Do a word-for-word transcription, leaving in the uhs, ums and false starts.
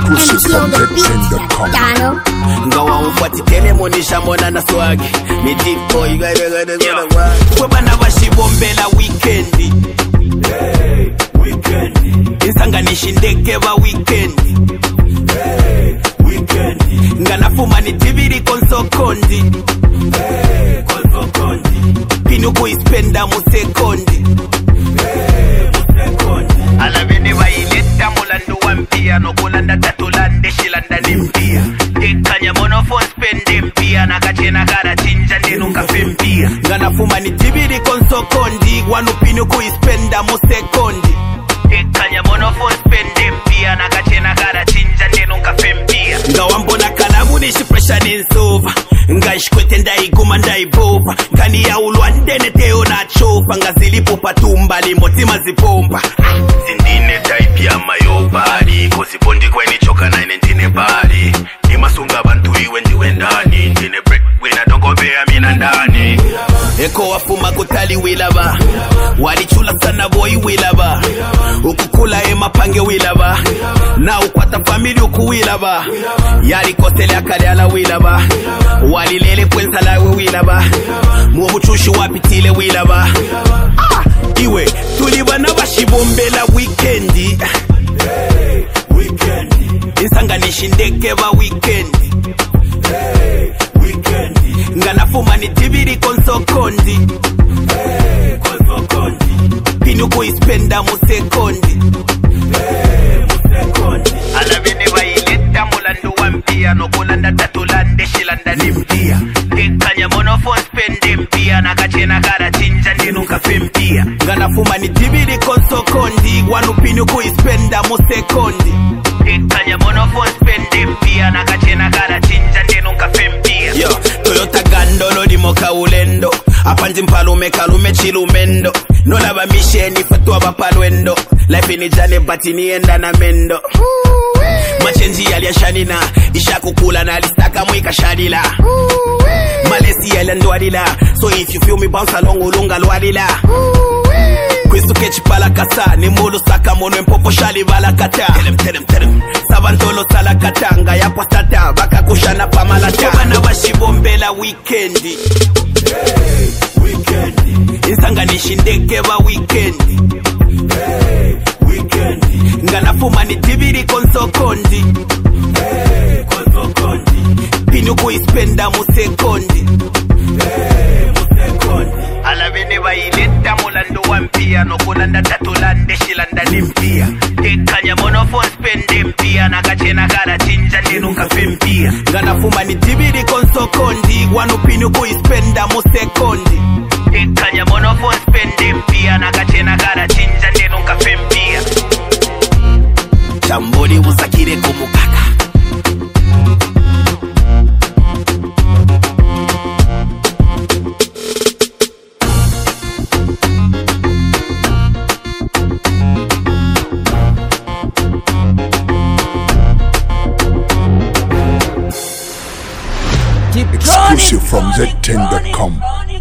Exclusive from Z ten dot com. Ngawa ufuati tele monisha mona na swag. Ni deep boy gade gade gade gwa. Kwe bana bashibombela weekendi. Hey, weekendi. Insanganishi ndeke ba weekendi. Hey, weekendi. Nganafuma ni tibiri konso kondi. Hey, konso kondi. Pinuku ispenda musekondi. Hey, musekondi. Alabini wa ileta mulando wampia. No kulanda tatulande shilanda nimpia. Ekanya monofo spende mpia. Nakachena gara chinja ndenu kafe mpia. Nganafuma ni tibiri konso kondi. Wanu pinuku ispenda musekondi. Ekanya monofo spende mpia. Nakachena gara chinja ndenu kafe mpia. Ngawambona kalamu nishi pressure ninsova. Ngaishkwete ndaiguma ndaibova. Ngani ya ulwandene teo na chofa. Ngazilipo patumba limotima zipomba. Zindine type ya mayobali Kozipondi kweni choka na ine ndine bali Nimasunga bantu iwe ndiwe ndani Ndine break wina dongo bea mina ndani Eko wafuma kutali wilaba. Walichula sana boy wilaba. Ukukula ema pange wilaba. Na ukwata famili ukuwilaba. Yali kosele akali ala wilaba. Walilele kwenza lawe wilaba. Mwabuchushi wapitile wilaba. Ah, iwe tulibana bashibombela weekendi. Hey, weekendi. Insanganishi ndeke ba weekendi. Hey, weekendi. Nganafuma ni tibiri konso kondi. Hey, konso kondi. Pinuku ispenda musekondi. Hey, musekondi. Alabini wa ileta mulando wampia. No kulanda tatulande shilanda nimpia. Ekanya monofo spende mpia. Nakachena gara chinja ndenu kafe mpia. Nganafuma ni tibiri konso kondi. Wanu pinuku ispenda musekondi. Ekanya monofo spende mpia. Nakachena gara chinja ndenu kafe mpia. Yo, Toyota gandolo limoka ulendo. Apanzi mpalume kalume chilumendo. Nolaba misheni fatwa bapalwendo. Life ni jane bati nienda na mendo. Machenji yali ya shanina. Isha kukula na listaka mwika shadila. Malesi yali ndwadila. So if you feel me bounce along ulunga lwadila. Kwistu kechi pala kasa. Ni mulu saka mono mpopo shali vala kata. Telem telem telem. Sabantolo sala katanga. Ya postata baka kushana pamalata. Kumana bashibombela weekendi. Hey, weekendi. Insanganishi ndeke ba weekendi. Hey, weekendi. Nganafuma ni tibiri konso kondi. Hey, konso kondi. Pinuku ispenda musekondi. Hey, musekondi. Alabini wa ileta mulando wampia. No kulanda tatulande shilanda nimpia. Ekanya monofo spende mpia. Nakachena gara chinja ndenu kafe mpia. Nganafuma ni tibiri konso kondi. Wanu pinuku ispenda musekondi. Ekanya monofo spende mpia. Nakachena gara chinja ndenu kafe mpia. Chamboli usakire kumukaka. Exclusive from Z ten dot com.